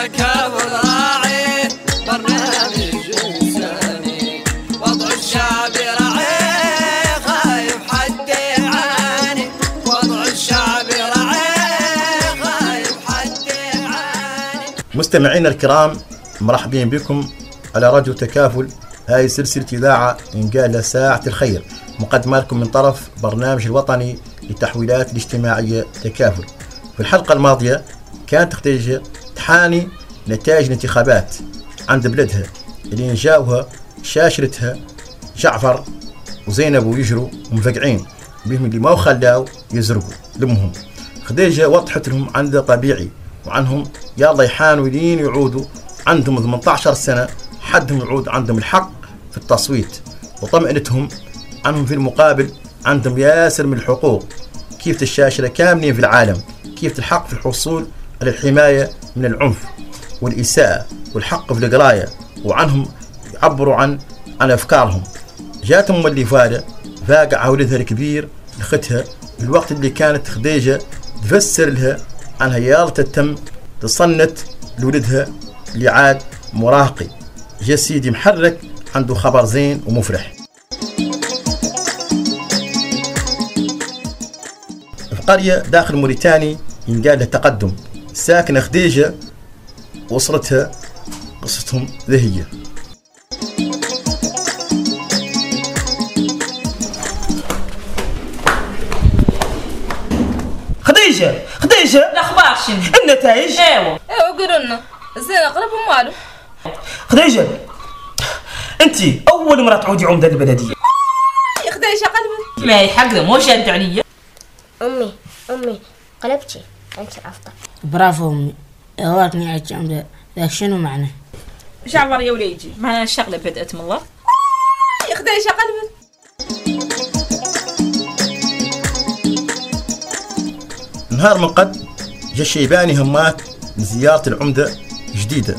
تكافل راعي برنامج إنساني وضع الشعب راعي خايف حد يعاني وضع الشعب راعي خايف حد يعاني. مستمعينا الكرام، مرحبين بكم على راديو تكافل. هاي سلسلة إذاعة إنقال ساعة الخير، مقدمة لكم من طرف برنامج الوطني للتحويلات الاجتماعية تكافل. في الحلقة الماضية كانت خديجة تحاني نتائج الانتخابات عند بلدها اللي نجاوها شاشرتها جعفر وزينب ويجروا ومفقعين بهم اللي ما خلاو يزرقوا لمهم. خديجة وضحت لهم عند طبيعي وعنهم يلا يحانوا لين يعودوا عندهم 18 سنة حدهم يعود عندهم الحق في التصويت، وطمئنتهم عنهم في المقابل عندهم ياسر من الحقوق كيف الشاشرة كاملين في العالم، كيف الحق في الحصول على الحماية من العنف والإساءة والحق في القراية، وعنهم يعبروا عن أفكارهم. جاتهم اللي فاقع ولدها الكبير لختها في الوقت اللي كانت خديجة تفسر لها عنها يالتا تم تصنت لولدها اللي عاد مراهقي. جا سيدي محرك عنده خبر زين ومفرح. في قرية داخل موريتاني ينقال له تقدم، ساكنة خديجة وصلتها قصتهم ذهية. خديجة الاخبار شنو؟ النتائج. ايوه قولوا لنا زين اقربهم ماله. خديجة انت اول مرة تعودي عمدة البلدية. يا خديجة قلبي ما يحق مو شاد عليا. امي قلبتي انت الافضل. برافو امي، اغارتني عيش عمدة، ذاك شنو معنى؟ جعفر يا وليجي معنا الشغلة بدأت من الله. يا خديجة قلبي. نهار من قد جا الشيباني همات من زيارة العمدة جديدة.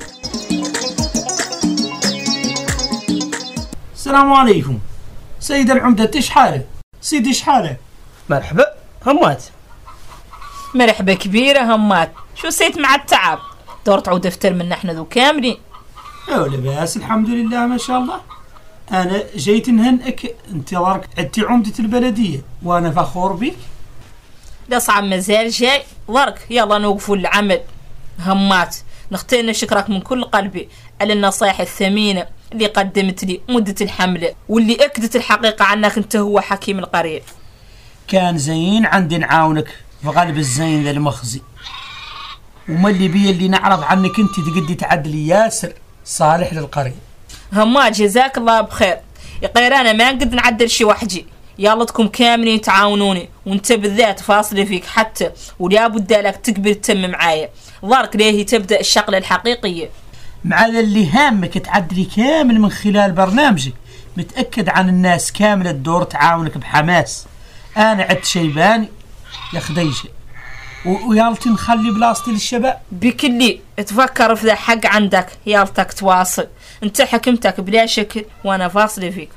السلام عليكم سيد العمدة، ايش حالك؟ سيدي ايش حالك؟ مرحبا همات. مرحبا كبيرة همات، شو سيت مع التعب؟ دور تعود افتر من احنا ذو كاملين. ولا بأس الحمد لله ما شاء الله. انا جيت نهنئك انتظارك عدتي عمدة البلدية وانا فخور بك. لا صعب مازال جاي ضرك، يلا نوقفوا العمل. همات نختار شكرك من كل قلبي على النصائح الثمينة اللي قدمت لي مدة الحملة واللي أكدت الحقيقة عنك أنت هو حكيم القرية. كان زين عندي نعاونك في غالب الزين ذا المخزي، وما اللي بيه اللي نعرض عنك أنت تقدي تعدلي ياسر صالح للقرية. همات جزاك الله بخير يا قيرانا، ما نقدر نعدل شي وحدي، يالتكم كاملين تعاونوني، وانت بالذات فاصله فيك حتى ولا بد لك تقبل تتم معايا. ضرك ليه تبدا الشغله الحقيقيه مع اللي هامك تعدلي كامل من خلال برنامجك. متاكد عن الناس كامله الدور تعاونك بحماس. انا عد شيباني يا خديجه ويالتي نخلي بلاصتي للشباب. بكلي تفكر في ذا حق عندك، يالتك تواصل، انت حكمتك بلا شكل وانا فاصله فيك.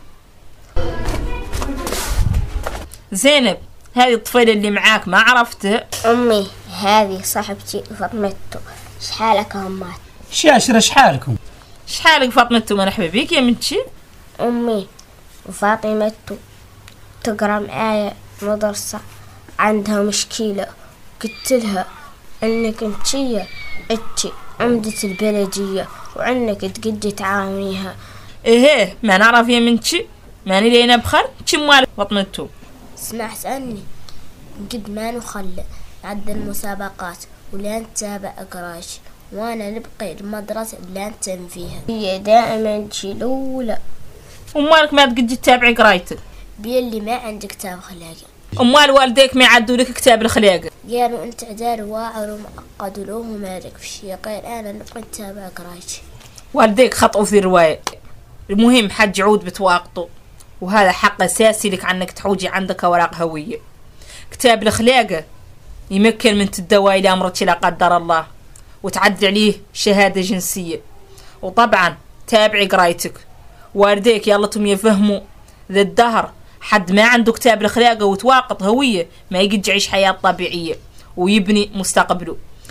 زينب هذه الطفيلة اللي معاك ما عرفتها؟ امي هذه صاحبتي فاطمتو. شحالك همات؟ شاشرة شحالكم؟ شحالك فاطمتو؟ مرحبا بيك يا منتشي. امي فاطمتو تقرا معايا مدرسة، عندها مشكلة، قلت لها انك انتي عمدة البلدية وعنك تقدي تعاونيها. ايه ما نعرف يا منتشي، ماني لينا بخير. مالك فاطمتو؟ اسمع سألني قد ما نخلى عد المسابقات ولا نتابع قراش، وانا نبقي المدرسة اللي نتم فيها هي دائما تجي الاولى. ومالك ما تقدي تتابعي قرايتك؟ بيلي ما عندك كتاب خلاقي. امال والديك ما يعدوا لك كتاب الخلاقه؟ قالوا انت عدار واعر ومعقد ولو مالك في شي غير انا نبقي نتابع قرايتي. والديك خطأوا في الرواية. المهم حج عود بتواقطوا، وهذا حق اساسي لك عنك تحوجي عندك اوراق هويه. كتاب الخلاقه يمكن من تدوى الى امرتي لا قدر الله وتعدل عليه شهاده جنسيه. وطبعا تابعي قرايتك، والديك يالتهم يفهموا ذا الدهر حد ما عنده كتاب الخلاقه وتواقط هويه ما يقدر يعيش حياه طبيعيه ويبني مستقبله.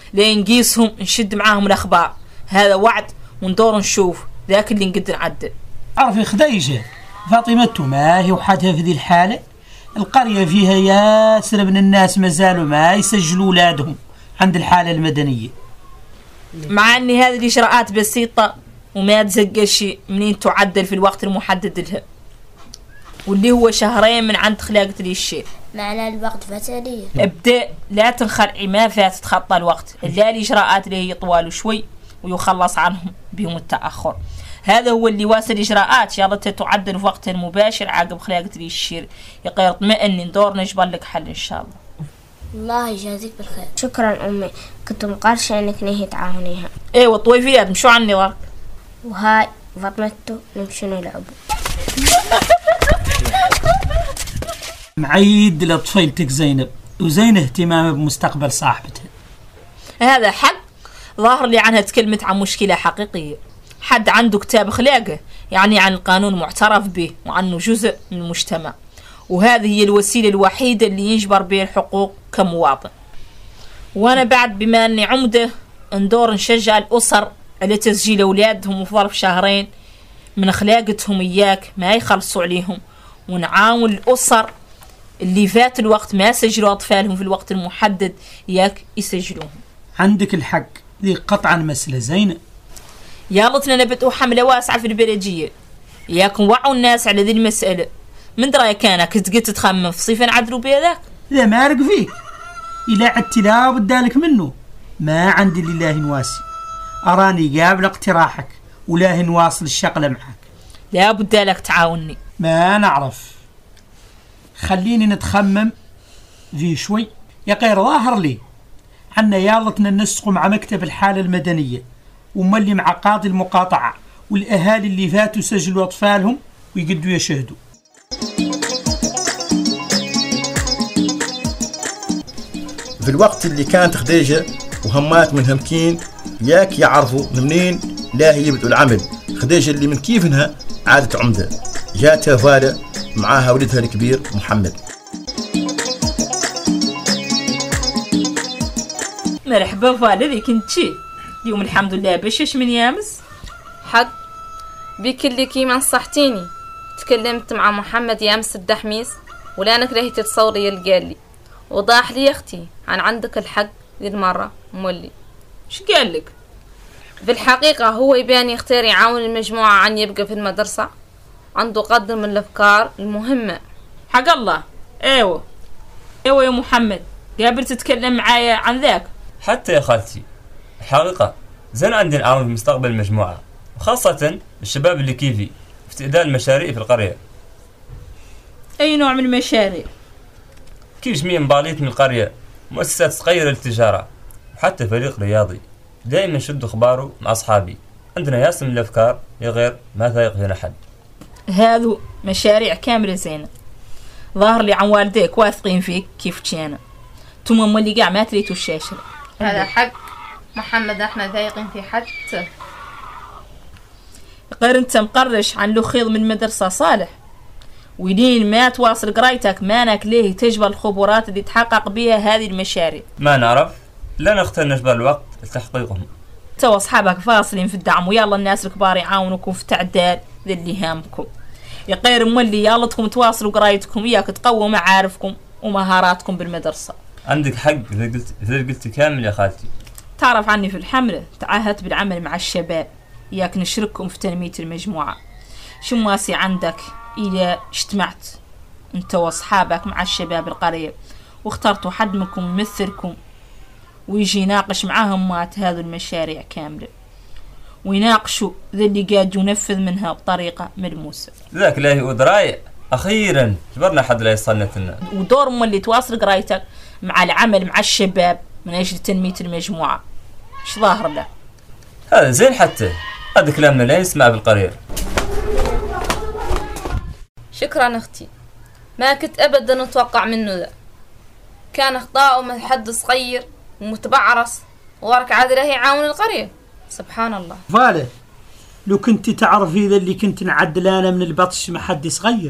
لين نقيسهم نشد معاهم الأخبار. هذا وعد وندور نشوف ذاك اللي نقدر نعدل. عرفي خديجة، فاطمة ما هي وحدها في ذي الحالة. القرية فيها ياسر من الناس ما زالوا ما يسجلوا أولادهم عند الحالة المدنية، مع أن هذه الإجراءات بسيطة وما تزقش منين تعدل في الوقت المحدد لها، واللي هو شهرين من عند خلاقة لي الشيء. معنى الوقت فترية. ابدأ لا تنخلعي ما فات تخطى الوقت، لا الإجراءات اللي هي طوال شوي ويخلص عنهم بهم التأخر. هذا هو اللي واسل الإجراءات يلا تعدل في وقتها المباشر عقب خلاقة لي الشير. يقير اطمئن ندور نجبر لك حل إن شاء الله. الله يجازيك بالخير. شكرا أمي، كنت مقارشة أنك نهي تعاونيها. ايوه الطويفيات مشوا عني ضرك. وهاي فاطمته نمشي نلعبوا. معيد لطفيلتك زينب، وزين اهتمامها بمستقبل صاحبتها. هذا حق ظاهر لي عنها تكلمت عن مشكلة حقيقية. حد عنده كتاب خلاقه يعني عن القانون معترف به وعنه جزء من المجتمع، وهذه هي الوسيلة الوحيدة اللي يجبر بها الحقوق كمواطن. وانا بعد بما اني عمدة ندور نشجع الاسر على تسجيل اولادهم في ظرف شهرين من خلاقتهم اياك ما يخلصوا عليهم، ونعاون الاسر اللي فات الوقت ما سجلوا اطفالهم في الوقت المحدد اياك يسجلوهم. عندك الحق، ذي قطعا مسألة زينة. يالتنا نبتوا حملة واسعة في البلدية ياكم وعوا الناس على ذي المسألة. من درايك كانك قلت تخمم في صيفا عدلوا بيدك؟ لا ما أرق فيك، إلا عدت لا بدالك منه. ما عندي لله نواسي، أراني قابل اقتراحك ولا نواصل الشغلة معك. لا بدالك تعاوني. ما نعرف، خليني نتخمم ذي شوي. يا غير ظاهر لي عنا يالتنا نسقوا مع مكتب الحالة المدنية وملي مع قاضي المقاطعة والأهالي اللي فاتوا سجلوا أطفالهم ويقدوا يشهدوا. في الوقت اللي كانت خديجة وهمات من همكين ياك يعرفوا منين لا هي يبدأوا العمل. خديجة اللي من كيفنها عادت عمدة، جاتها فالة معاها ولدها الكبير محمد. مرحبا فالة، ذي كنت شي اليوم الحمد لله بشش من يامس. حق بك اللي كيما نصحتيني. تكلمت مع محمد يامس الدحميس ولا نكرهي تتصوري يلقالي وضاح لي اختي عن عندك الحق ذي المرة. مولي شو قال لك؟ في الحقيقة هو يبان يختار يعاون المجموعة عن يبقى في المدرسة، عنده قدر من الأفكار المهمة. حق الله. ايوه يا محمد، قابل تتكلم معايا عن ذاك؟ حتى يا خالتي الحقيقة زين عندي نعاون في مستقبل المجموعة، وخاصة الشباب اللي كيفي في استئداد المشاريع في القرية. أي نوع من المشاريع؟ كيف جميع مباليت من القرية، مؤسسات صغيرة للتجارة، وحتى فريق رياضي. دائما شد أخباره مع أصحابي، عندنا ياسر من الأفكار غير ما ثايق فينا حد. هذو مشاريع كاملة زينة. ظاهر لي عن والديك واثقين فيك كيف تشينا، ثم اللي قاع ما تريتوا الشاشة. هذا حق محمد، احنا ثايقين في حتى غير انت مقرش عن لخيض من مدرسة صالح، ولين ما تواصل قرايتك مانك ليه تجبر الخبرات اللي تحقق بها هذه المشاريع. ما نعرف، لا نختار نجبر الوقت لتحقيقهم. تو اصحابك فاصلين في الدعم، ويلا الناس الكبار يعاونوكم في تعداد ذي اللي هامكم. يا غير مولي يالتكم تواصلوا قرايتكم وياك تقووا معارفكم ومهاراتكم بالمدرسة. عندك حق إذا قلت كامل يا خالتي. تعرف عني في الحملة تعهدت بالعمل مع الشباب، ياك نشرككم في تنمية المجموعة. شو مواسي عندك إذا اجتمعت انت واصحابك مع الشباب القرية واخترتوا حد منكم يمثلكم ويجي يناقش معاهم مات هذه المشاريع كاملة، ويناقشوا ذا اللي قاعد ينفذ منها بطريقة ملموسة. ذاك لا هو دراية، أخيرا جبرنا حد لا يصلنا لنا. ودور اللي تواصل قرايتك مع العمل مع الشباب من أجل تنمية المجموعة. ايش ظاهر له؟ هذا زين، حتى هذا كلامنا لا يسمع بالقرية. شكرا اختي، ما كنت ابدا نتوقع منه ذا. كان اخطاؤه من حد صغير ومتبعرس وورك عادله يعاون القرية. سبحان الله. فاله لو كنت تعرفي ذا اللي كنت نعدل انا من البطش ما حد صغير.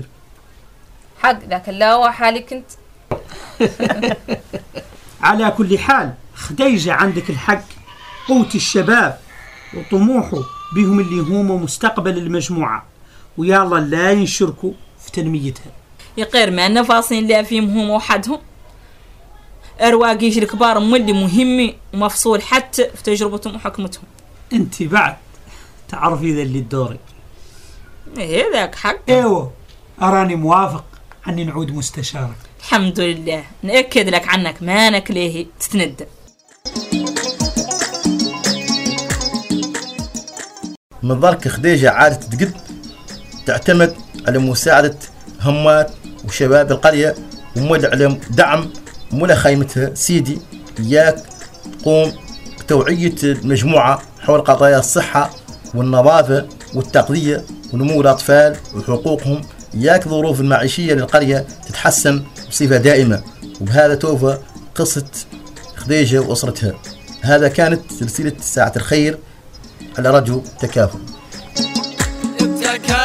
حق لكن لا هو حالي كنت. على كل حال خديجة عندك الحق، قوت الشباب وطموحه بهم اللي هم مستقبل المجموعة، ويلا لا ينشركوا في تنميتها. يقير ما أن فاصلين لا فيهم هم وحدهم، أرواقيش الكبار مولي مهمي ومفصول حتى في تجربتهم وحكمتهم. انت بعد تعرفي ذا اللي الدوري. ايه ذاك حق. ايوه اراني موافق اني نعود مستشارك. الحمد لله، نأكد لك عنك مانك ليه تتندم. من ذلك خديجة عادت تقد تعتمد على مساعدة همات وشباب القرية، ومول على دعم مولا خيمتها سيدي إياك تقوم بتوعية المجموعة حول قضايا الصحة والنظافة والتغذية ونمو الأطفال وحقوقهم، إياك ظروف المعيشية للقرية تتحسن بصفة دائمة. وبهذا توفى قصة خديجة وأسرتها. هذا كانت سلسلة ساعة الخير على راديو تكافل.